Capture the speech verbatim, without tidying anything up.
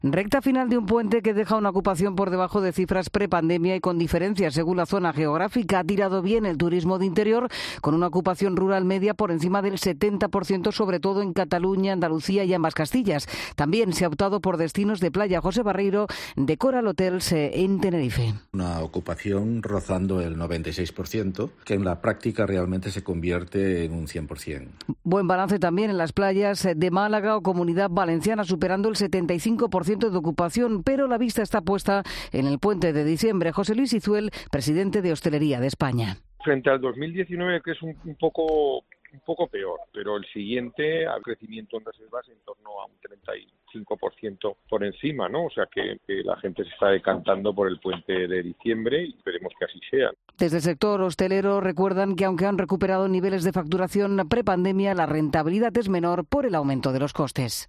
Recta final de un puente que deja una ocupación por debajo de cifras prepandemia y con diferencias según la zona geográfica. Ha tirado bien el turismo de interior, con una ocupación rural media por encima del setenta por ciento, sobre todo en Cataluña, Andalucía y ambas Castillas. También se ha optado por destinos de playa. José Barreiro, de Coral Hotels en Tenerife. Una ocupación rozando el noventa y seis por ciento, que en la práctica realmente se convierte en un cien por ciento. Buen balance también en las playas de Málaga o Comunidad Valenciana, superando el setenta y cinco por ciento de ocupación, pero la vista está puesta en el puente de diciembre. José Luis Izuel, presidente de Hostelería de España. Frente al dos mil diecinueve, que es un, un poco un poco peor, pero el siguiente al crecimiento en reservas en torno a un treinta y cinco por ciento por encima, ¿no? O sea que, que la gente se está decantando por el puente de diciembre y esperemos que así sea. Desde el sector hostelero recuerdan que aunque han recuperado niveles de facturación prepandemia, la rentabilidad es menor por el aumento de los costes.